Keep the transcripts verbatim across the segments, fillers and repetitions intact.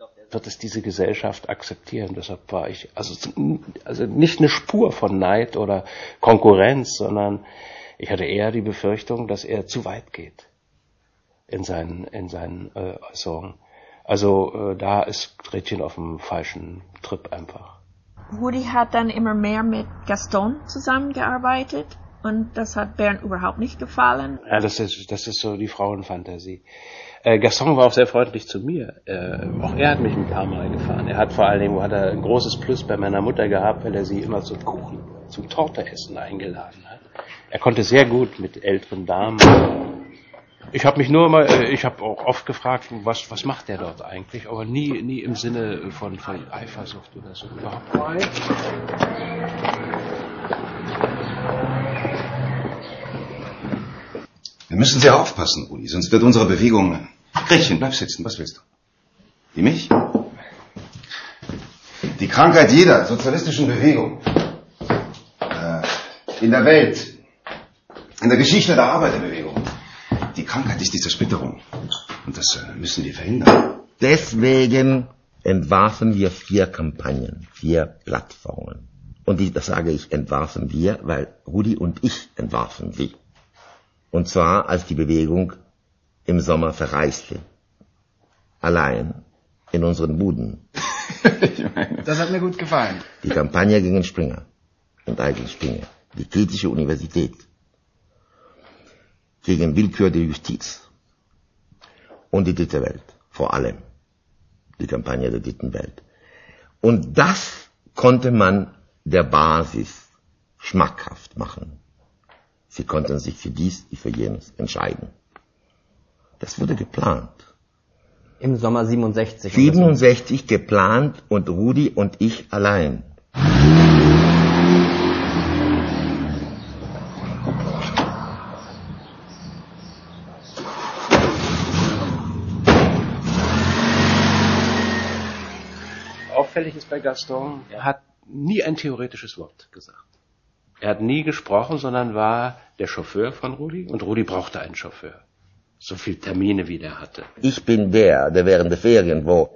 wird es diese Gesellschaft akzeptieren. Deshalb war ich also, also nicht eine Spur von Neid oder Konkurrenz, sondern ich hatte eher die Befürchtung, dass er zu weit geht in seinen, in seinen äh, Äußerungen. Also äh, da ist Gretchen auf dem falschen Trip einfach. Rudi hat dann immer mehr mit Gaston zusammengearbeitet und das hat Bernd überhaupt nicht gefallen. Ja, das ist, das ist so die Frauenfantasie. Äh, Gaston war auch sehr freundlich zu mir. Äh, auch er hat mich ein paar Mal gefahren. Er hat vor allen Dingen hat er ein großes Plus bei meiner Mutter gehabt, weil er sie immer zum Kuchen, zum Torteessen eingeladen hat. Er konnte sehr gut mit älteren Damen. Ich habe mich nur mal, äh, ich habe auch oft gefragt, was was macht der dort eigentlich, aber nie nie im Sinne von von Eifersucht oder so überhaupt. Wir müssen sehr aufpassen, Rudi, sonst wird unsere Bewegung... Gretchen, bleib sitzen, was willst du? Die mich? Die Krankheit jeder sozialistischen Bewegung äh, in der Welt, in der Geschichte der Arbeiterbewegung, die Krankheit ist die Zersplitterung. Und das äh, müssen wir verhindern. Deswegen entwarfen wir vier Kampagnen, vier Plattformen. Und die, das sage ich, entwarfen wir, weil Rudi und ich entwarfen sie. Und zwar, als die Bewegung im Sommer verreiste. Allein in unseren Buden. Ich meine, das hat mir gut gefallen. Die Kampagne gegen Springer und Eigen Springer. Die kritische Universität. Gegen Willkür der Justiz. Und die dritte Welt. Vor allem. Die Kampagne der dritten Welt. Und das konnte man der Basis schmackhaft machen. Sie konnten sich für dies wie für jenes entscheiden. Das wurde geplant. Im Sommer siebenundsechzig. siebenundsechzig geplant und Rudi und ich allein. Auffällig ist bei Gaston, er hat nie ein theoretisches Wort gesagt. Er hat nie gesprochen, sondern war der Chauffeur von Rudi und Rudi brauchte einen Chauffeur. So viele Termine, wie der hatte. Ich bin der, der während der Ferien wo.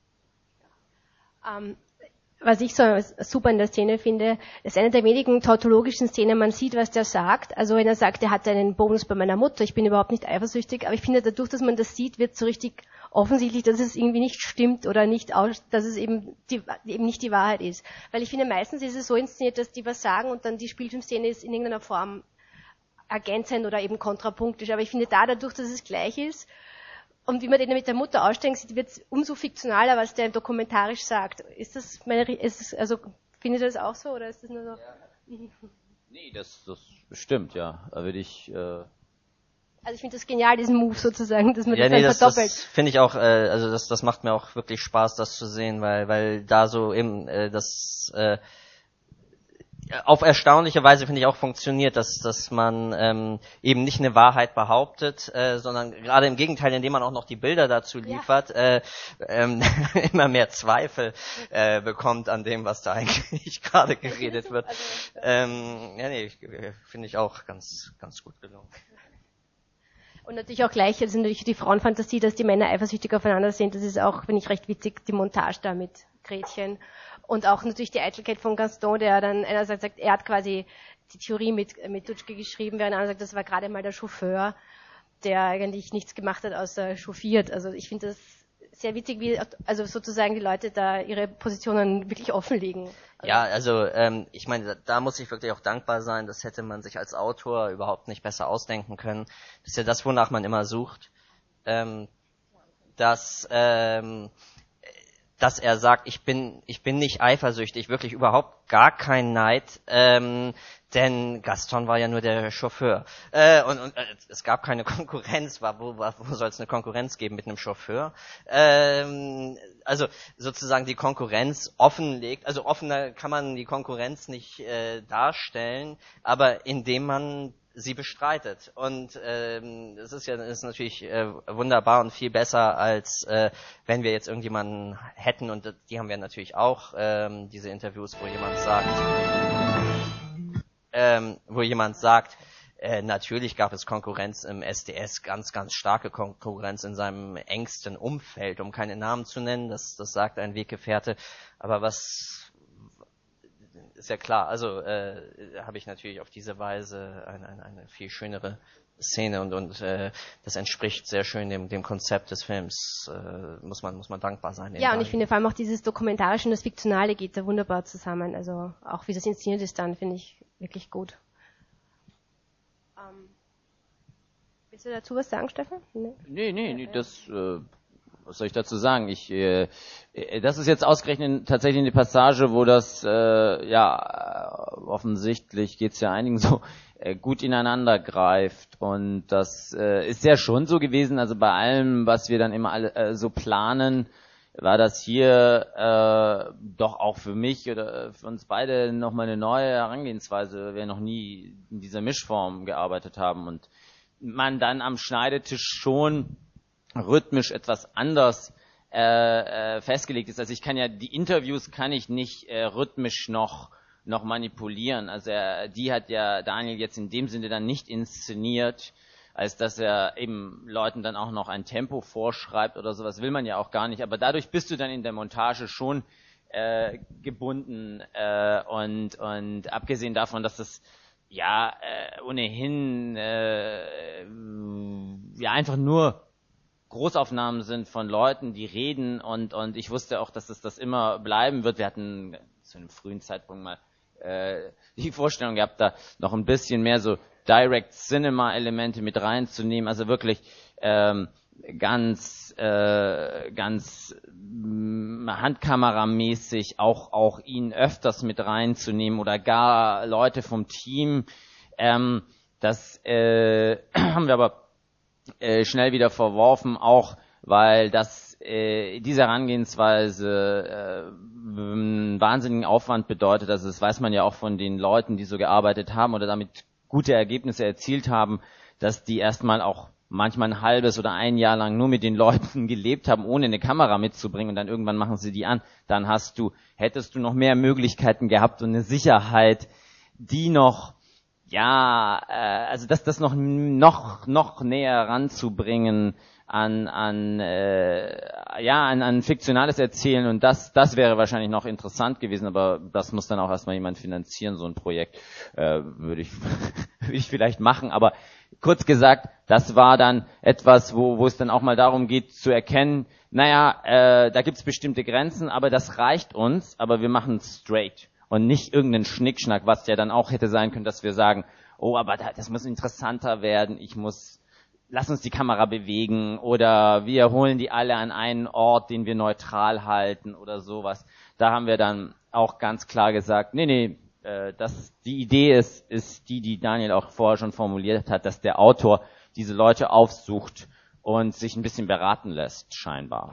Ähm, was ich so super in der Szene finde, ist eine der wenigen tautologischen Szenen, man sieht, was der sagt. Also wenn er sagt, er hatte einen Bonus bei meiner Mutter, ich bin überhaupt nicht eifersüchtig, aber ich finde, dadurch, dass man das sieht, wird so richtig offensichtlich, dass es irgendwie nicht stimmt oder nicht, aus, dass es eben, die, eben nicht die Wahrheit ist. Weil ich finde, meistens ist es so inszeniert, dass die was sagen und dann die Spielfilmszene ist in irgendeiner Form ergänzend oder eben kontrapunktisch. Aber ich finde da, dadurch, dass es gleich ist und wie man den mit der Mutter aussteigen sieht, wird es umso fiktionaler, was der dokumentarisch sagt. Ist das meine, ist es, also, findet ihr das auch so oder ist das nur so? Ja. Nee, das, das stimmt, ja. Da würde ich, äh Also ich finde das genial, diesen Move sozusagen, dass man ja, das nee, dann das, verdoppelt. das finde ich auch, äh, also das, das macht mir auch wirklich Spaß, das zu sehen, weil, weil da so eben äh, das äh, auf erstaunliche Weise finde ich auch funktioniert, dass dass man ähm, eben nicht eine Wahrheit behauptet, äh, sondern gerade im Gegenteil, indem man auch noch die Bilder dazu liefert, ja. äh, ähm, immer mehr Zweifel äh, bekommt an dem, was da eigentlich gerade geredet wird. Also, ähm, ja, nee, finde ich auch ganz ganz gut gelungen. Und natürlich auch gleich, also natürlich die Frauenfantasie, dass die Männer eifersüchtig aufeinander sind, das ist auch, finde ich, recht witzig, die Montage da mit Gretchen. Und auch natürlich die Eitelkeit von Gaston, der dann einerseits sagt, er hat quasi die Theorie mit, mit Dutschke geschrieben, während einer sagt, das war gerade mal der Chauffeur, der eigentlich nichts gemacht hat, außer chauffiert. Also ich finde das sehr witzig, wie also sozusagen die Leute da ihre Positionen wirklich offenlegen. Ja, also ähm, ich meine, da muss ich wirklich auch dankbar sein, das hätte man sich als Autor überhaupt nicht besser ausdenken können. Das ist ja das, wonach man immer sucht, ähm, dass ähm, dass er sagt, ich bin ich bin nicht eifersüchtig, wirklich überhaupt gar kein Neid, ähm, denn Gaston war ja nur der Chauffeur. Äh, und, und äh, es gab keine Konkurrenz, war, wo, wo soll es eine Konkurrenz geben mit einem Chauffeur? Ähm, also sozusagen die Konkurrenz offenlegt, also offener kann man die Konkurrenz nicht äh, darstellen, aber indem man sie bestreitet. Und ähm, das ist ja das ist natürlich äh, wunderbar und viel besser, als äh, wenn wir jetzt irgendjemanden hätten, und die haben wir natürlich auch, ähm, diese Interviews, wo jemand sagt, ähm, wo jemand sagt, Äh, natürlich gab es Konkurrenz im S D S, ganz, ganz starke Konkurrenz in seinem engsten Umfeld, um keine Namen zu nennen, das, das sagt ein Weggefährte. Aber was ist ja klar, also äh, habe ich natürlich auf diese Weise eine, eine, eine viel schönere Szene und, und äh, das entspricht sehr schön dem, dem Konzept des Films, äh, muss man muss man dankbar sein. Ja, und ich finde vor allem auch dieses Dokumentarische und das Fiktionale geht da wunderbar zusammen, also auch wie das inszeniert ist dann, finde ich wirklich gut. Ähm, willst du dazu was sagen, Stefan? Nee, nee, nee, nee das, äh, was soll ich dazu sagen? Ich, äh, das ist jetzt ausgerechnet tatsächlich eine Passage, wo das, äh, ja, offensichtlich geht's ja einigen so, äh, gut ineinander greift. Und das äh, ist ja schon so gewesen, also bei allem, was wir dann immer alle, äh, so planen, war das hier äh, doch auch für mich oder für uns beide nochmal eine neue Herangehensweise, weil wir noch nie in dieser Mischform gearbeitet haben und man dann am Schneidetisch schon rhythmisch etwas anders äh, äh, festgelegt ist. Also ich kann ja, die Interviews kann ich nicht äh, rhythmisch noch noch manipulieren. Also er, die hat ja Daniel jetzt in dem Sinne dann nicht inszeniert, als dass er eben Leuten dann auch noch ein Tempo vorschreibt oder sowas, will man ja auch gar nicht. Aber dadurch bist du dann in der Montage schon äh, gebunden äh, und und abgesehen davon, dass das ja äh, ohnehin äh, ja einfach nur Großaufnahmen sind von Leuten, die reden und und ich wusste auch, dass es das immer bleiben wird. Wir hatten zu einem frühen Zeitpunkt mal äh, die Vorstellung gehabt, da noch ein bisschen mehr so Direct Cinema Elemente mit reinzunehmen, also wirklich ähm, ganz äh, ganz äh, handkameramäßig auch auch ihn öfters mit reinzunehmen oder gar Leute vom Team. Ähm, das äh, haben wir aber äh, schnell wieder verworfen, auch weil das äh, diese Herangehensweise äh, einen wahnsinnigen Aufwand bedeutet. Also das weiß man ja auch von den Leuten, die so gearbeitet haben oder damit gute Ergebnisse erzielt haben, dass die erstmal auch manchmal ein halbes oder ein Jahr lang nur mit den Leuten gelebt haben, ohne eine Kamera mitzubringen und dann irgendwann machen sie die an. Dann hast du, hättest du noch mehr Möglichkeiten gehabt und eine Sicherheit, die noch, ja, äh, also das, das noch, noch, noch näher ranzubringen an, an, äh, ja, an, an fiktionales Erzählen und das, das wäre wahrscheinlich noch interessant gewesen, aber das muss dann auch erstmal jemand finanzieren, so ein Projekt, äh, würde ich, würde ich vielleicht machen, aber kurz gesagt, das war dann etwas, wo, wo es dann auch mal darum geht zu erkennen, naja, äh, da gibt's bestimmte Grenzen, aber das reicht uns, aber wir machen es straight und nicht irgendeinen Schnickschnack, was ja dann auch hätte sein können, dass wir sagen, oh, aber das muss interessanter werden, ich muss lass uns die Kamera bewegen oder wir holen die alle an einen Ort, den wir neutral halten oder sowas. Da haben wir dann auch ganz klar gesagt, nee, nee, äh, das, die Idee ist, ist die, die Daniel auch vorher schon formuliert hat, dass der Autor diese Leute aufsucht und sich ein bisschen beraten lässt, scheinbar.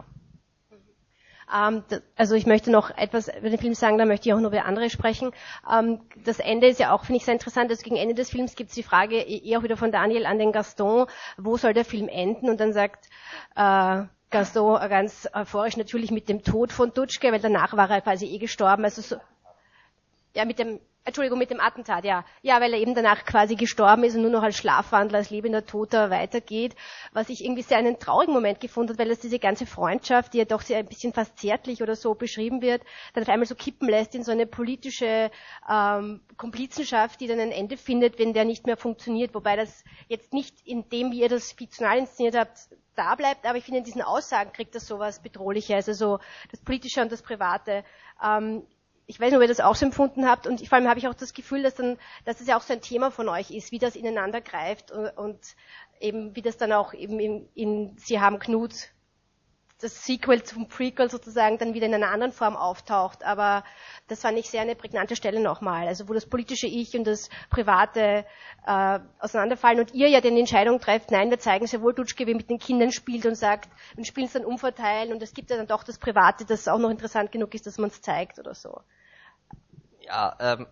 Ähm, also ich möchte noch etwas über den Film sagen, da möchte ich auch noch über andere sprechen. Ähm, das Ende ist ja auch, finde ich, sehr interessant. Also gegen Ende des Films gibt es die Frage, eh auch wieder von Daniel an den Gaston, wo soll der Film enden? Und dann sagt äh, Gaston ganz euphorisch natürlich mit dem Tod von Dutschke, weil danach war er quasi eh gestorben. Also so, ja, mit dem Entschuldigung, mit dem Attentat, ja. Ja, weil er eben danach quasi gestorben ist und nur noch als Schlafwandler, als lebender Toter weitergeht. Was ich irgendwie sehr einen traurigen Moment gefunden habe, weil das diese ganze Freundschaft, die ja doch sehr ein bisschen fast zärtlich oder so beschrieben wird, dann auf einmal so kippen lässt in so eine politische ähm, Komplizenschaft, die dann ein Ende findet, wenn der nicht mehr funktioniert. Wobei das jetzt nicht in dem, wie ihr das fiktional inszeniert habt, da bleibt, aber ich finde, in diesen Aussagen kriegt das sowas Bedrohliches, also so das Politische und das Private. Ähm, Ich weiß nicht, ob ihr das auch so empfunden habt und vor allem habe ich auch das Gefühl, dass dann, dass es ja auch so ein Thema von euch ist, wie das ineinander greift und, und eben wie das dann auch eben in, in Sie haben Knut, das Sequel zum Prequel sozusagen dann wieder in einer anderen Form auftaucht. Aber das fand ich sehr eine prägnante Stelle nochmal, also wo das politische Ich und das Private äh, auseinanderfallen und ihr ja die Entscheidung trefft, nein, wir zeigen sehr wohl Dutschke, wie mit den Kindern spielt und sagt, wir spielen es dann umverteilen und es gibt ja dann doch das Private, das auch noch interessant genug ist, dass man es zeigt oder so. Ja, ähm,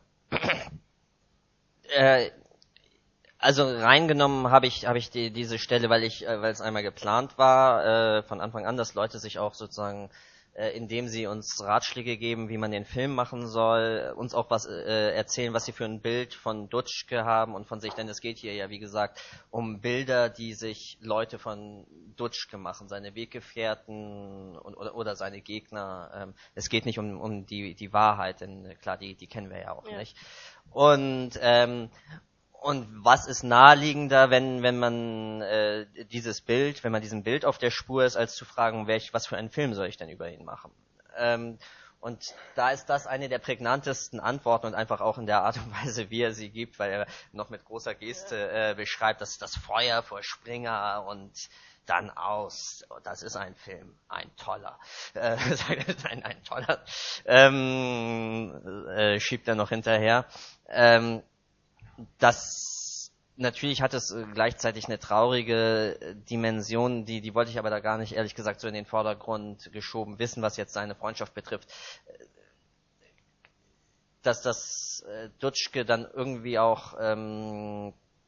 äh, also reingenommen habe ich habe ich die, diese Stelle, weil ich, äh, weil es einmal geplant war äh, von Anfang an, dass Leute sich auch sozusagen äh, indem sie uns Ratschläge geben, wie man den Film machen soll, uns auch was äh, erzählen, was sie für ein Bild von Dutschke haben und von sich, denn es geht hier ja, wie gesagt, um Bilder, die sich Leute von Dutschke machen, seine Weggefährten und, oder, oder seine Gegner. Ähm, es geht nicht um, um die, die Wahrheit, denn äh, klar, die, die kennen wir ja auch ja. nicht. Und ähm, Und was ist naheliegender, wenn wenn man äh, dieses Bild, wenn man diesem Bild auf der Spur ist, als zu fragen, welch, was für einen Film soll ich denn über ihn machen? Ähm, und da ist das eine der prägnantesten Antworten und einfach auch in der Art und Weise, wie er sie gibt, weil er noch mit großer Geste äh, beschreibt, das ist das Feuer vor Springer und dann aus. Das ist ein Film, ein toller, äh, ein, ein toller, ähm, äh, schiebt er noch hinterher. Ähm, Das natürlich hat es gleichzeitig eine traurige Dimension, die die wollte ich aber da gar nicht ehrlich gesagt so in den Vordergrund geschoben wissen, was jetzt seine Freundschaft betrifft, dass das Dutschke dann irgendwie auch ähm,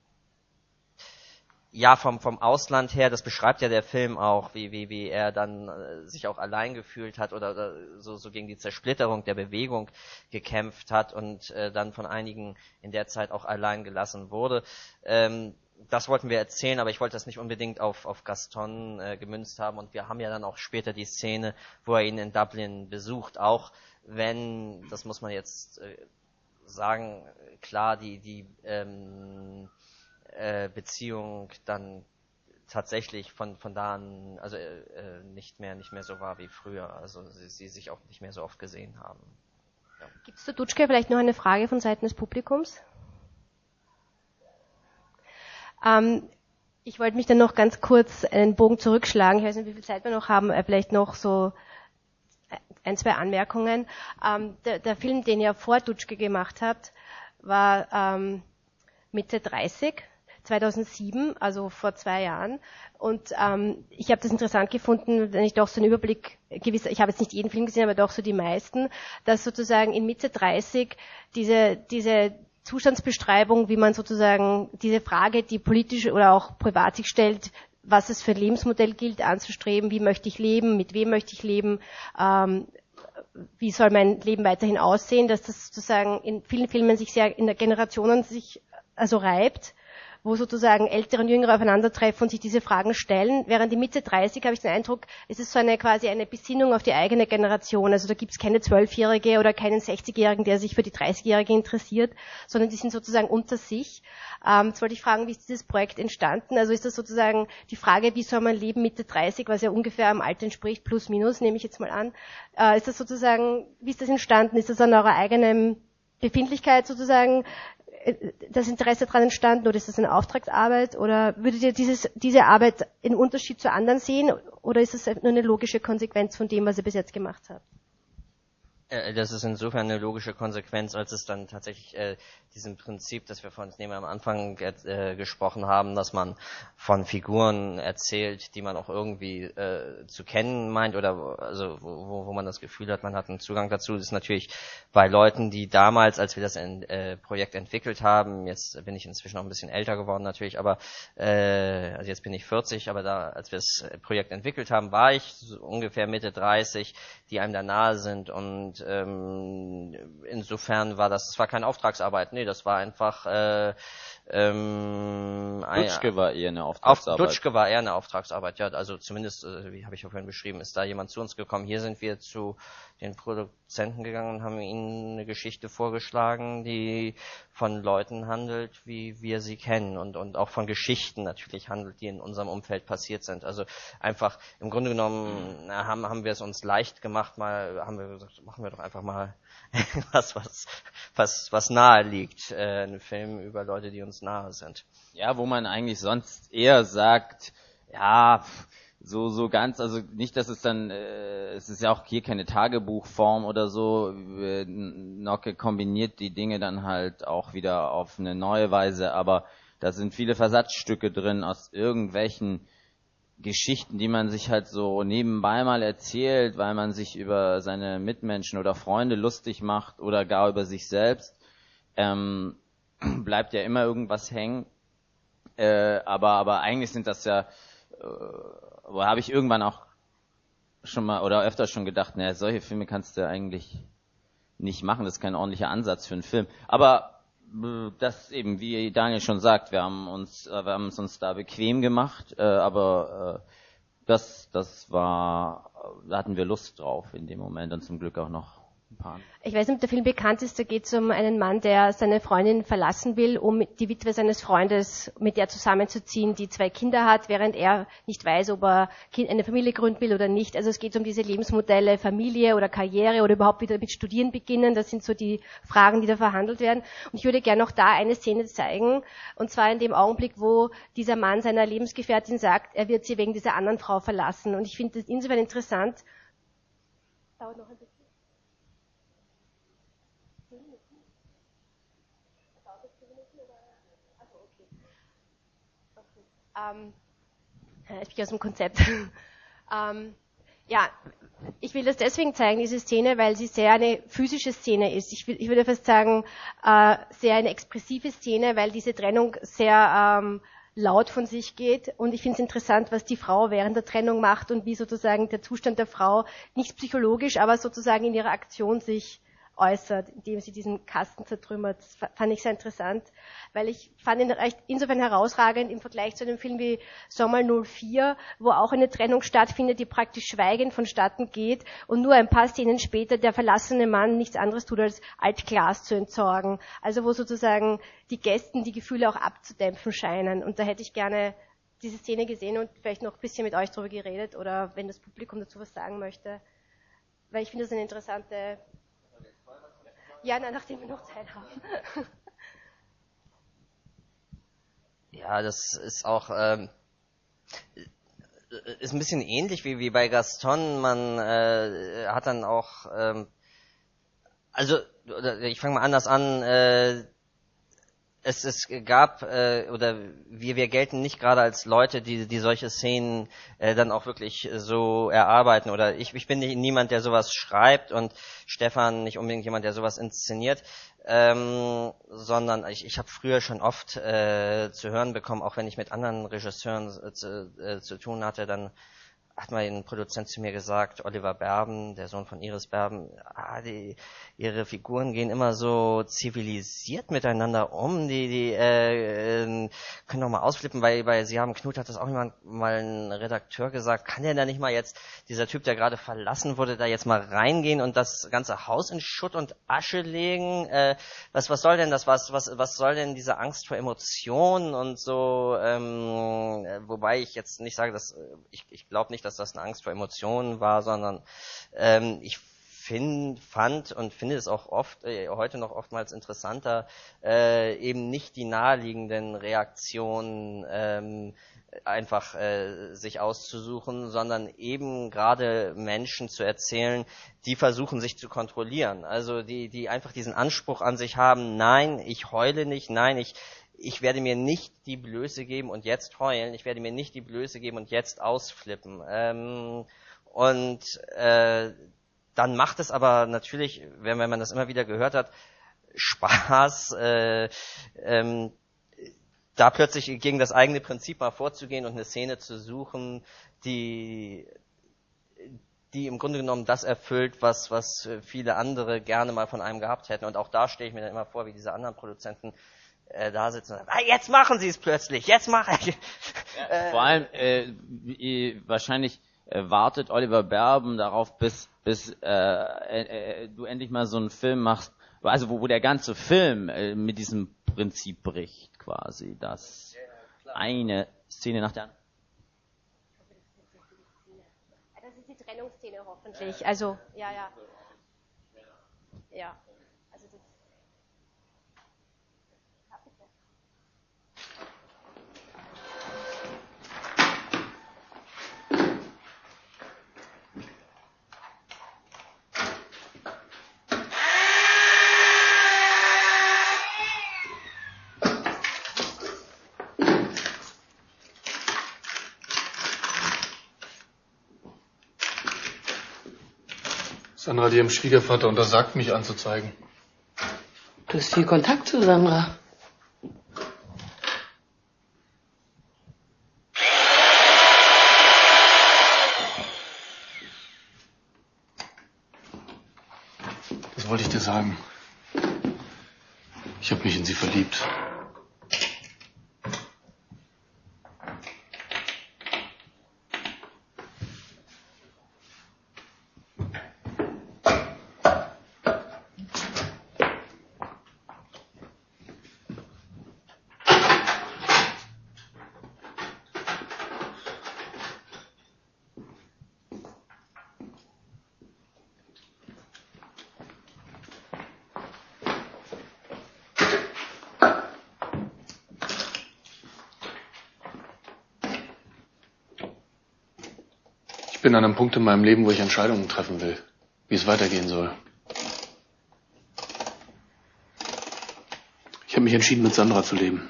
ja vom vom Ausland her, das beschreibt ja der Film auch, wie wie wie er dann äh, sich auch allein gefühlt hat oder, oder so so gegen die Zersplitterung der Bewegung gekämpft hat und äh, dann von einigen in der Zeit auch allein gelassen wurde. Ähm, das wollten wir erzählen, aber ich wollte das nicht unbedingt auf auf Gaston äh, gemünzt haben und wir haben ja dann auch später die Szene, wo er ihn in Dublin besucht, auch wenn, das muss man jetzt äh, sagen, klar, die die ähm, Beziehung dann tatsächlich von von da an also äh, nicht mehr nicht mehr so war wie früher, also sie, sie sich auch nicht mehr so oft gesehen haben. Ja. Gibt es zu Dutschke vielleicht noch eine Frage von Seiten des Publikums? Ähm, ich wollte mich dann noch ganz kurz einen Bogen zurückschlagen. Ich weiß nicht, wie viel Zeit wir noch haben. Vielleicht noch so ein, zwei Anmerkungen. Ähm, der, der Film, den ihr vor Dutschke gemacht habt, war ähm, Mitte dreißig. zweitausendsieben, also vor zwei Jahren. Und ähm, ich habe das interessant gefunden, wenn ich doch so einen Überblick gewiss, ich habe jetzt nicht jeden Film gesehen, aber doch so die meisten, dass sozusagen in Mitte dreißig diese diese Zustandsbeschreibung, wie man sozusagen diese Frage, die politisch oder auch privat sich stellt, was es für ein Lebensmodell gilt, anzustreben, wie möchte ich leben, mit wem möchte ich leben, ähm, wie soll mein Leben weiterhin aussehen, dass das sozusagen in vielen Filmen sich sehr in der Generationen sich also reibt, wo sozusagen Ältere und Jüngere aufeinandertreffen und sich diese Fragen stellen. Während die Mitte dreißig habe ich den Eindruck, es ist so eine quasi eine Besinnung auf die eigene Generation. Also da gibt es keine Zwölfjährige oder keinen sechzigjährigen, der sich für die dreißigjährige interessiert, sondern die sind sozusagen unter sich. Ähm, jetzt wollte ich fragen, wie ist dieses Projekt entstanden? Also ist das sozusagen die Frage, wie soll man leben Mitte dreißig, was ja ungefähr am Alter entspricht, plus minus, nehme ich jetzt mal an. Äh, ist das sozusagen, wie ist das entstanden? Ist das an eurer eigenen Befindlichkeit sozusagen das Interesse daran entstanden oder ist das eine Auftragsarbeit oder würdet ihr dieses, diese Arbeit in Unterschied zu anderen sehen oder ist es nur eine logische Konsequenz von dem, was ihr bis jetzt gemacht habt? Das ist insofern eine logische Konsequenz, als es dann tatsächlich äh, diesem Prinzip, das wir von dem wir am Anfang äh, gesprochen haben, dass man von Figuren erzählt, die man auch irgendwie äh, zu kennen meint oder also wo, wo man das Gefühl hat, man hat einen Zugang dazu. Das ist natürlich bei Leuten, die damals, als wir das in, äh, Projekt entwickelt haben, jetzt bin ich inzwischen noch ein bisschen älter geworden natürlich, aber äh, also jetzt bin ich vierzig, aber da, als wir das Projekt entwickelt haben, war ich so ungefähr Mitte dreißig, die einem da nahe sind und ähm, insofern war das, es war keine Auftragsarbeit, nee, das war einfach äh, ähm, Dutschke war eher eine Auftragsarbeit. Auf, Dutschke war eher eine Auftragsarbeit, ja, also zumindest, äh, wie habe ich ja vorhin beschrieben, ist da jemand zu uns gekommen. Hier sind wir zu den Produzenten gegangen und haben ihnen eine Geschichte vorgeschlagen, die von Leuten handelt, wie wir sie kennen und und auch von Geschichten natürlich handelt, die in unserem Umfeld passiert sind. Also einfach im Grunde genommen na, haben haben wir es uns leicht gemacht, mal haben wir gesagt, machen wir doch einfach mal was was was was nahe liegt, äh, einen Film über Leute, die uns nahe sind. Ja, wo man eigentlich sonst eher sagt, ja, so so ganz, also nicht, dass es dann, äh, es ist ja auch hier keine Tagebuchform oder so, äh, Nocke kombiniert die Dinge dann halt auch wieder auf eine neue Weise, aber da sind viele Versatzstücke drin aus irgendwelchen Geschichten, die man sich halt so nebenbei mal erzählt, weil man sich über seine Mitmenschen oder Freunde lustig macht oder gar über sich selbst, ähm, bleibt ja immer irgendwas hängen, äh, aber aber eigentlich sind das ja, äh, wo habe ich irgendwann auch schon mal oder öfter schon gedacht, naja, solche Filme kannst du eigentlich nicht machen, das ist kein ordentlicher Ansatz für einen Film. Aber äh, das eben, wie Daniel schon sagt, wir haben uns, äh, wir haben es uns da bequem gemacht, äh, aber äh, das, das war, da hatten wir Lust drauf in dem Moment und zum Glück auch noch ein paar. Ich weiß nicht, ob der Film bekannt ist, da geht es um einen Mann, der seine Freundin verlassen will, um die Witwe seines Freundes mit der zusammenzuziehen, die zwei Kinder hat, während er nicht weiß, ob er eine Familie gründen will oder nicht. Also es geht um diese Lebensmodelle, Familie oder Karriere oder überhaupt wieder mit Studieren beginnen. Das sind so die Fragen, die da verhandelt werden. Und ich würde gerne noch da eine Szene zeigen, und zwar in dem Augenblick, wo dieser Mann seiner Lebensgefährtin sagt, er wird sie wegen dieser anderen Frau verlassen. Und ich finde das insofern interessant. Dauert noch ein bisschen. Ähm, ich bin aus dem Konzept. ähm, ja, ich will das deswegen zeigen, diese Szene, weil sie sehr eine physische Szene ist. Ich, will, ich würde fast sagen, äh, sehr eine expressive Szene, weil diese Trennung sehr ähm, laut von sich geht. Und ich finde es interessant, was die Frau während der Trennung macht und wie sozusagen der Zustand der Frau nicht psychologisch, aber sozusagen in ihrer Aktion sich äußert, indem sie diesen Kasten zertrümmert. Das fand ich sehr interessant, weil ich fand ihn recht insofern herausragend im Vergleich zu einem Film wie Sommer null vier, wo auch eine Trennung stattfindet, die praktisch schweigend vonstatten geht und nur ein paar Szenen später der verlassene Mann nichts anderes tut, als Altglas zu entsorgen. Also wo sozusagen die Gästen die Gefühle auch abzudämpfen scheinen. Und da hätte ich gerne diese Szene gesehen und vielleicht noch ein bisschen mit euch darüber geredet oder wenn das Publikum dazu was sagen möchte. Weil ich finde das eine interessante... Ja, na, nachdem wir noch Zeit haben. Ja, das ist auch ähm, ist ein bisschen ähnlich wie wie bei Gaston. Man äh, hat dann auch, ähm, also ich fange mal anders an. Äh, es es gab äh, oder wir wir gelten nicht gerade als Leute, die die solche Szenen äh, dann auch wirklich so erarbeiten. Oder ich ich bin nicht, niemand, der sowas schreibt und Stefan nicht unbedingt jemand, der sowas inszeniert. Ähm, sondern ich, ich habe früher schon oft äh, zu hören bekommen, auch wenn ich mit anderen Regisseuren äh, zu, äh, zu tun hatte, dann hat mal ein Produzent zu mir gesagt, Oliver Berben, der Sohn von Iris Berben, ah, die, ihre Figuren gehen immer so zivilisiert miteinander um, die, die äh, äh, können doch mal ausflippen, weil, weil sie haben, Knut hat das auch jemand, mal ein Redakteur gesagt, kann der da nicht mal jetzt, dieser Typ, der gerade verlassen wurde, da jetzt mal reingehen und das ganze Haus in Schutt und Asche legen? Äh, was, was soll denn das, was, was, was soll denn diese Angst vor Emotionen und so, ähm, wobei ich jetzt nicht sage, dass, ich, ich glaube nicht, dass das eine Angst vor Emotionen war, sondern ähm, ich find, fand und finde es auch oft, äh, heute noch oftmals interessanter, äh, eben nicht die naheliegenden Reaktionen ähm, einfach äh, sich auszusuchen, sondern eben gerade Menschen zu erzählen, die versuchen, sich zu kontrollieren. Also die, die einfach diesen Anspruch an sich haben, nein, ich heule nicht, nein, ich Ich werde mir nicht die Blöße geben und jetzt heulen. Ich werde mir nicht die Blöße geben und jetzt ausflippen. Ähm, und äh, dann macht es aber natürlich, wenn, wenn man das immer wieder gehört hat, Spaß, äh, ähm, da plötzlich gegen das eigene Prinzip mal vorzugehen und eine Szene zu suchen, die die im Grunde genommen das erfüllt, was was viele andere gerne mal von einem gehabt hätten. Und auch da stehe ich mir dann immer vor, wie diese anderen Produzenten Äh, da sitzen und sagen, ah, jetzt machen sie es plötzlich, jetzt machen sie ja, äh, Vor allem, äh, wahrscheinlich äh, wartet Oliver Berben darauf, bis bis äh, äh, du endlich mal so einen Film machst, also wo, wo der ganze Film äh, mit diesem Prinzip bricht, quasi, dass ja, eine Szene nach der anderen. Das ist die Trennungsszene hoffentlich, also, ja, ja. Ja. Sandra hat ihrem Schwiegervater untersagt, mich anzuzeigen. Du hast viel Kontakt zu Sandra. Was wollte ich dir sagen? Ich habe mich in sie verliebt. Ich bin an einem Punkt in meinem Leben, wo ich Entscheidungen treffen will, wie es weitergehen soll. Ich habe mich entschieden, mit Sandra zu leben.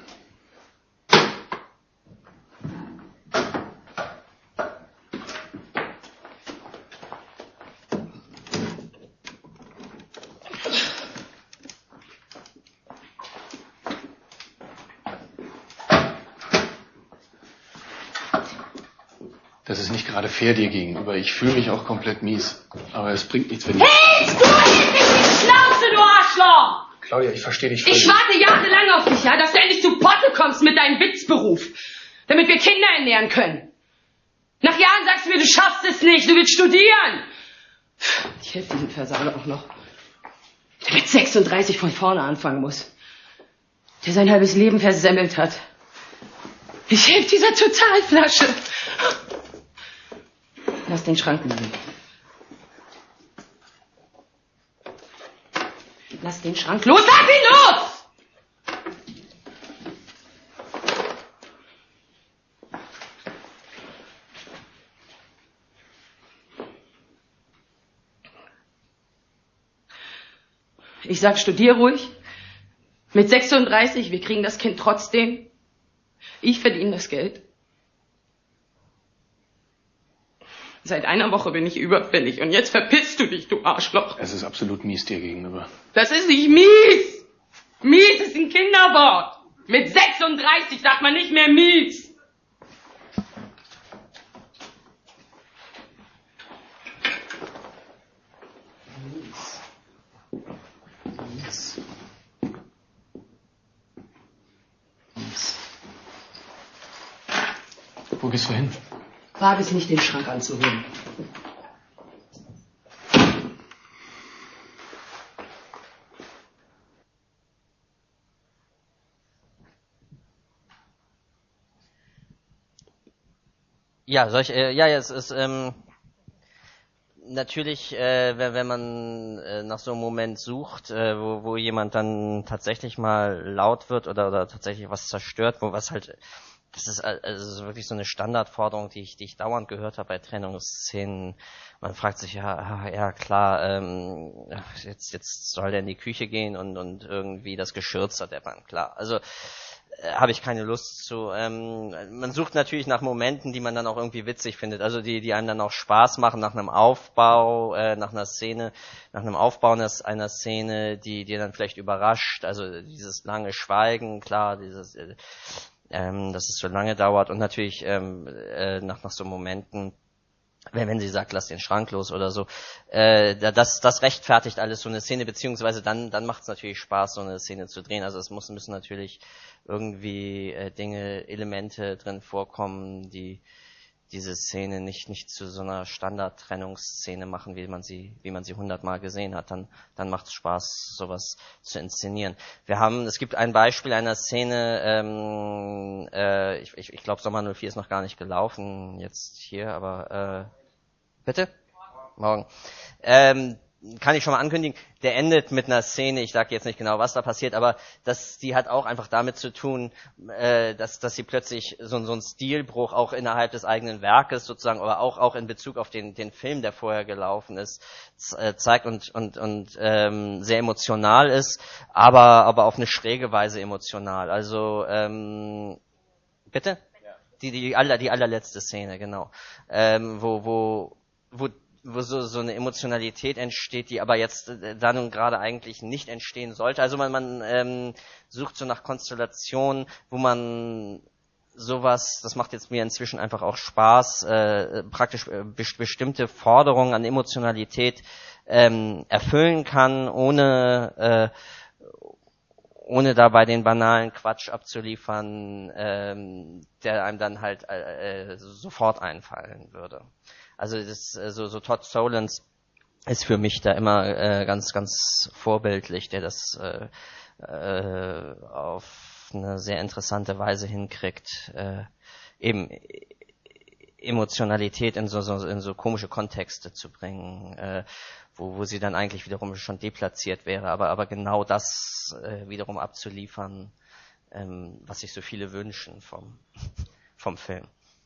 Das ist nicht gerade fair dir gegenüber. Ich fühle mich auch komplett mies. Aber es bringt nichts, wenn ich... Hey, du hältst die Schnauze, du Arschloch! Claudia, ich verstehe dich völlig. Ich warte jahrelang auf dich, ja, dass du endlich zu Potte kommst mit deinem Witzberuf. Damit wir Kinder ernähren können. Nach Jahren sagst du mir, du schaffst es nicht, du willst studieren. Ich helfe diesem Versager auch noch. Der mit sechsunddreißig von vorne anfangen muss. Der sein halbes Leben versemmelt hat. Ich helfe dieser Totalflasche. Lass den Schrank liegen. Lass den Schrank los. Lass ihn los! Ich sag, studier ruhig. Mit sechsunddreißig, wir kriegen das Kind trotzdem. Ich verdiene das Geld. Seit einer Woche bin ich überfällig und jetzt verpisst du dich, du Arschloch. Es ist absolut mies dir gegenüber. Das ist nicht mies. Mies ist ein Kinderwort. Mit sechsunddreißig sagt man nicht mehr mies. Mies. Mies. Wo gehst du hin? Wage es nicht, den Schrank anzuhören. Ja, solch, äh, ja, es ist ähm, natürlich, äh, wenn, wenn man äh, nach so einem Moment sucht, äh, wo, wo jemand dann tatsächlich mal laut wird oder, oder tatsächlich was zerstört, wo was halt, das ist also wirklich so eine Standardforderung, die ich, die ich dauernd gehört habe bei Trennungsszenen. Man fragt sich, ja, ja klar, ähm, jetzt, jetzt soll der in die Küche gehen und, und irgendwie das Geschirr zerdeppern, klar. Also äh, habe ich keine Lust zu. Ähm, man sucht natürlich nach Momenten, die man dann auch irgendwie witzig findet, also die, die einem dann auch Spaß machen, nach einem Aufbau, äh, nach einer Szene, nach einem Aufbau einer Szene, die dir dann vielleicht überrascht. Also dieses lange Schweigen, klar, dieses äh, Ähm, dass es so lange dauert und natürlich ähm, äh, nach, nach so Momenten, wenn, wenn sie sagt, lass den Schrank los oder so, äh, das, das rechtfertigt alles so eine Szene, beziehungsweise dann, dann macht es natürlich Spaß, so eine Szene zu drehen. Also es muss, müssen natürlich irgendwie äh, Dinge, Elemente drin vorkommen, die diese Szene nicht nicht zu so einer Standard-Trennungsszene machen, wie man sie wie man sie hundertmal gesehen hat, dann dann macht es Spaß, sowas zu inszenieren. Wir haben, es gibt ein Beispiel einer Szene, ähm, äh, ich ich, ich glaube Sommer null vier ist noch gar nicht gelaufen jetzt hier, aber äh, bitte? Morgen. Ähm, kann ich schon mal ankündigen, der endet mit einer Szene, ich sage jetzt nicht genau, was da passiert, aber das, die hat auch einfach damit zu tun, äh, dass, dass sie plötzlich so, so einen Stilbruch auch innerhalb des eigenen Werkes sozusagen, aber auch, auch in Bezug auf den, den Film, der vorher gelaufen ist, äh, zeigt und, und, und ähm, sehr emotional ist, aber, aber auf eine schräge Weise emotional. Also, ähm, bitte? Die, die, aller, die allerletzte Szene, genau. Ähm, wo, wo, wo wo so, so eine Emotionalität entsteht, die aber jetzt äh, da nun gerade eigentlich nicht entstehen sollte. Also man, man ähm, sucht so nach Konstellationen, wo man sowas, das macht jetzt mir inzwischen einfach auch Spaß, äh, praktisch äh, best- bestimmte Forderungen an Emotionalität ähm, erfüllen kann, ohne äh, ohne dabei den banalen Quatsch abzuliefern, ähm, der einem dann halt äh, sofort einfallen würde. Also das, so, so Todd Solondz ist für mich da immer äh, ganz, ganz vorbildlich, der das äh, äh, auf eine sehr interessante Weise hinkriegt, äh, eben Emotionalität in so, so, in so komische Kontexte zu bringen, äh, wo, wo sie dann eigentlich wiederum schon deplatziert wäre, aber, aber genau das äh, wiederum abzuliefern, ähm, was sich so viele wünschen vom, vom Film.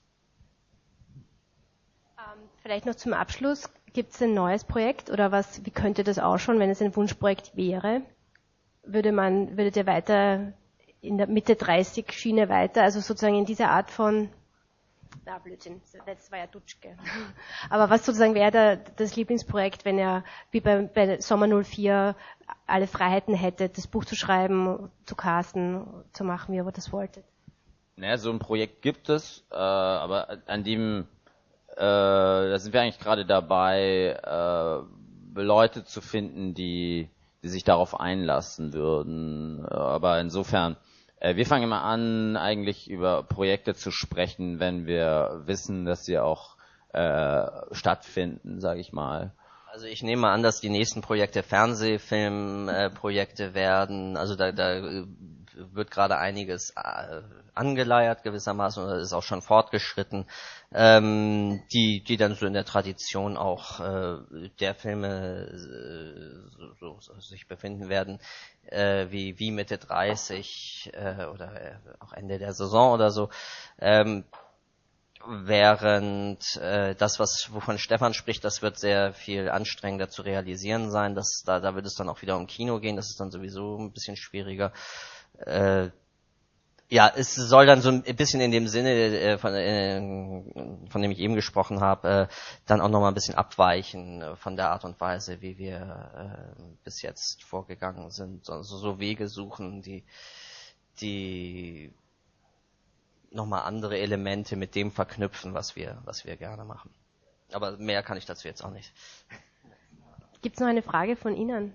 Ähm, vielleicht noch zum Abschluss, gibt es ein neues Projekt oder was? Wie könnte das ausschauen, wenn es ein Wunschprojekt wäre? Würde man, würdet ihr weiter in der Mitte dreißig Schiene weiter, also sozusagen in dieser Art von Na, Blödsinn, das war ja Dutschke. Aber was sozusagen wäre da das Lieblingsprojekt, wenn er wie bei, bei Sommer null vier alle Freiheiten hätte, das Buch zu schreiben, zu casten, zu machen, wie er das wollte? Naja, so ein Projekt gibt es, äh, aber an dem, äh, da sind wir eigentlich gerade dabei, äh, Leute zu finden, die, die sich darauf einlassen würden. Aber insofern, wir fangen immer an, eigentlich über Projekte zu sprechen, wenn wir wissen, dass sie auch äh, stattfinden, sage ich mal. Also ich nehme an, dass die nächsten Projekte Fernsehfilmprojekte äh, werden. Also da, da wird gerade einiges äh, angeleiert gewissermaßen oder ist auch schon fortgeschritten, ähm, die die dann so in der Tradition auch äh, der Filme äh, so, so sich befinden werden, äh, wie wie Mitte dreißig äh, oder äh, auch Ende der Saison oder so. Ähm, Während äh, das, was wovon Stefan spricht, das wird sehr viel anstrengender zu realisieren sein. Das, da, da wird es dann auch wieder um Kino gehen. Das ist dann sowieso ein bisschen schwieriger. Äh, ja, es soll dann so ein bisschen in dem Sinne, äh, von, äh, von dem ich eben gesprochen habe, äh, dann auch nochmal ein bisschen abweichen äh, von der Art und Weise, wie wir äh, bis jetzt vorgegangen sind. Also so Wege suchen, die die nochmal andere Elemente mit dem verknüpfen, was wir, was wir gerne machen. Aber mehr kann ich dazu jetzt auch nicht. Gibt es noch eine Frage von Ihnen?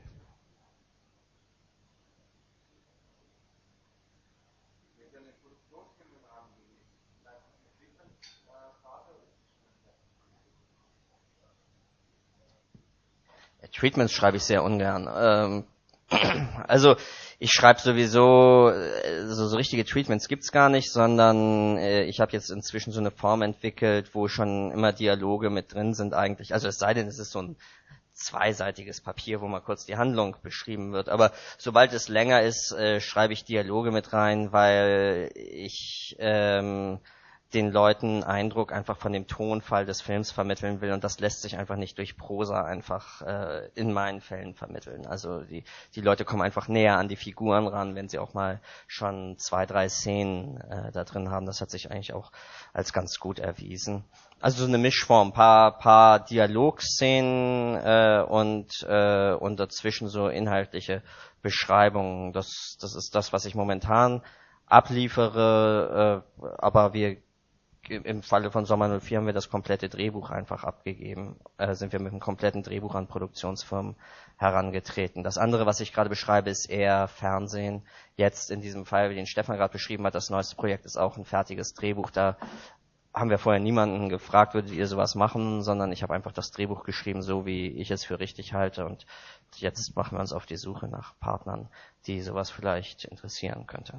Treatments schreibe ich sehr ungern. Ähm, also ich schreibe sowieso, so, so richtige Treatments gibt's gar nicht, sondern äh, ich habe jetzt inzwischen so eine Form entwickelt, wo schon immer Dialoge mit drin sind eigentlich. Also es sei denn, es ist so ein zweiseitiges Papier, wo mal kurz die Handlung beschrieben wird. Aber sobald es länger ist, äh, schreibe ich Dialoge mit rein, weil ich ähm, den Leuten Eindruck einfach von dem Tonfall des Films vermitteln will und das lässt sich einfach nicht durch Prosa einfach äh, in meinen Fällen vermitteln. Also die die Leute kommen einfach näher an die Figuren ran, wenn sie auch mal schon zwei, drei Szenen äh, da drin haben. Das hat sich eigentlich auch als ganz gut erwiesen. Also so eine Mischform, paar paar Dialogszenen äh, und äh, und dazwischen so inhaltliche Beschreibungen. Das das ist das, was ich momentan abliefere, äh, aber wir im Falle von Sommer null vier haben wir das komplette Drehbuch einfach abgegeben, äh, sind wir mit einem kompletten Drehbuch an Produktionsfirmen herangetreten. Das andere, was ich gerade beschreibe, ist eher Fernsehen. Jetzt in diesem Fall, wie den Stefan gerade beschrieben hat, das neueste Projekt ist auch ein fertiges Drehbuch. Da haben wir vorher niemanden gefragt, würdet ihr sowas machen, sondern ich habe einfach das Drehbuch geschrieben, so wie ich es für richtig halte. Und jetzt machen wir uns auf die Suche nach Partnern, die sowas vielleicht interessieren könnte.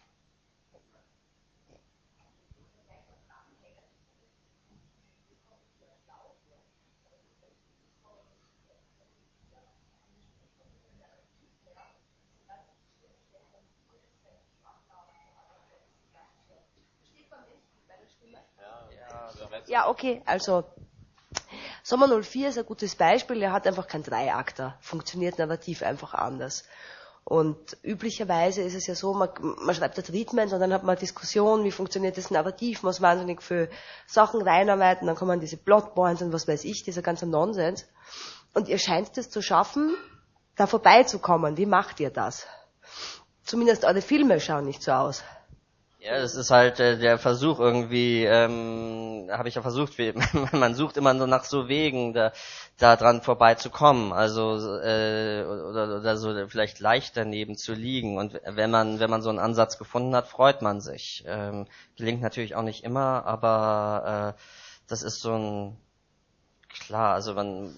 Ja, okay, also Sommer null vier ist ein gutes Beispiel, er hat einfach keinen Dreiakter, funktioniert narrativ einfach anders. Und üblicherweise ist es ja so, man, man schreibt ein Treatment und dann hat man eine Diskussion, wie funktioniert das narrativ, muss wahnsinnig viele Sachen reinarbeiten, dann kommen diese Plotpoints und was weiß ich, dieser ganze Nonsens. Und ihr scheint es zu schaffen, da vorbeizukommen. Wie macht ihr das? Zumindest eure Filme schauen nicht so aus. Ja, das ist halt äh, der Versuch irgendwie, ähm, habe ich ja versucht, wie, man sucht immer nur nach so Wegen, da, da dran vorbeizukommen, also äh, oder, oder so vielleicht leicht daneben zu liegen. Und wenn man wenn man so einen Ansatz gefunden hat, freut man sich. Ähm, gelingt natürlich auch nicht immer, aber äh, das ist so ein, klar, also man,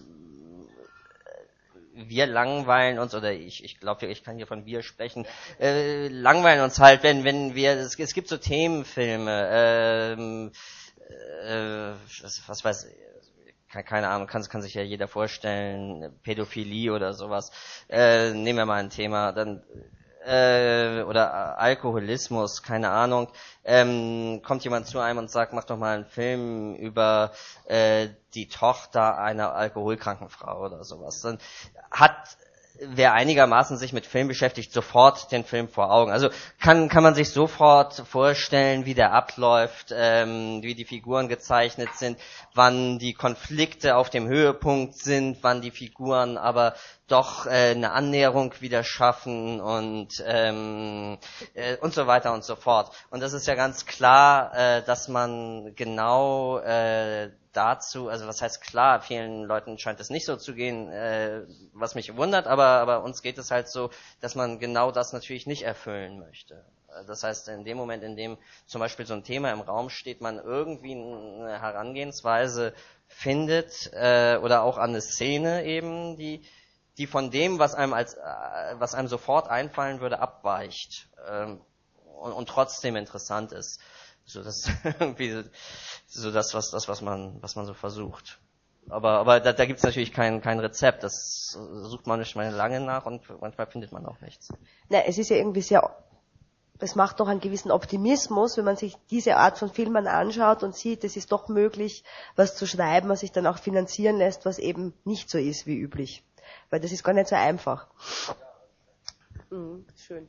wir langweilen uns, oder ich ich glaube, ich kann hier von wir sprechen, äh, langweilen uns halt, wenn wenn wir, es, es gibt so Themenfilme, ähm, äh, was, was weiß ich, keine Ahnung, kann, kann sich ja jeder vorstellen, Pädophilie oder sowas, äh, nehmen wir mal ein Thema, dann äh, oder Alkoholismus, keine Ahnung, ähm, kommt jemand zu einem und sagt, mach doch mal einen Film über äh, die Tochter einer alkoholkranken Frau oder sowas. Dann hat wer einigermaßen sich mit Film beschäftigt, sofort den Film vor Augen. Also kann kann man sich sofort vorstellen, wie der abläuft, ähm, wie die Figuren gezeichnet sind, wann die Konflikte auf dem Höhepunkt sind, wann die Figuren aber doch äh, eine Annäherung wieder schaffen und ähm, äh, und so weiter und so fort. Und das ist ja ganz klar, äh, dass man genau äh, dazu, also was heißt klar, vielen Leuten scheint es nicht so zu gehen, äh, was mich wundert, aber aber uns geht es halt so, dass man genau das natürlich nicht erfüllen möchte. Das heißt, in dem Moment, in dem zum Beispiel so ein Thema im Raum steht, man irgendwie eine Herangehensweise findet äh, oder auch an eine Szene eben, die die von dem, was einem als äh, was einem sofort einfallen würde, abweicht ähm, und, und trotzdem interessant ist. So das irgendwie so das was das was man was man so versucht. Aber aber da, da gibt's natürlich kein kein Rezept. Das sucht man nicht mal lange nach und manchmal findet man auch nichts. Na, es ist ja irgendwie sehr, es macht doch einen gewissen Optimismus, wenn man sich diese Art von Filmen anschaut und sieht, es ist doch möglich, was zu schreiben, was sich dann auch finanzieren lässt, was eben nicht so ist wie üblich. Weil das ist gar nicht so einfach. Mhm, schön.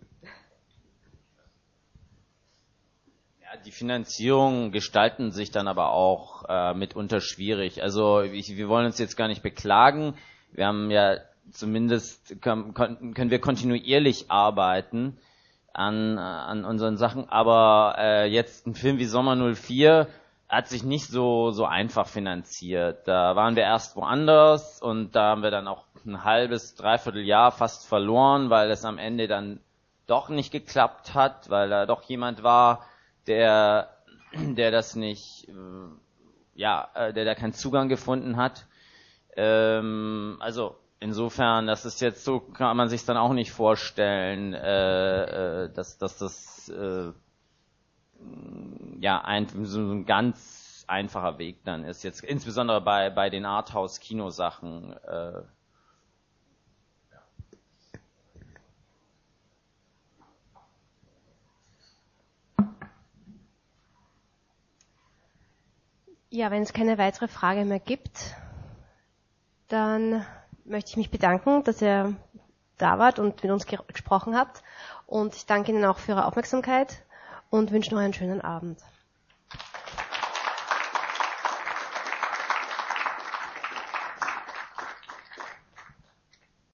Die Finanzierungen gestalten sich dann aber auch äh, mitunter schwierig. Also ich, wir wollen uns jetzt gar nicht beklagen. Wir haben ja zumindest, können, können wir kontinuierlich arbeiten an, an unseren Sachen. Aber äh, jetzt ein Film wie Sommer null vier hat sich nicht so so einfach finanziert. Da waren wir erst woanders und da haben wir dann auch ein halbes, dreiviertel Jahr fast verloren, weil es am Ende dann doch nicht geklappt hat, weil da doch jemand war, der der das nicht, ja, der da keinen Zugang gefunden hat. Ähm, also insofern, das ist jetzt so, kann man sich dann auch nicht vorstellen, äh, dass, dass das äh, ja ein, so ein ganz einfacher Weg dann ist. Jetzt insbesondere bei bei den Arthouse-Kinosachen. Äh, Ja, wenn es keine weitere Frage mehr gibt, dann möchte ich mich bedanken, dass ihr da wart und mit uns ge- gesprochen habt. Und ich danke Ihnen auch für Ihre Aufmerksamkeit und wünsche noch einen schönen Abend.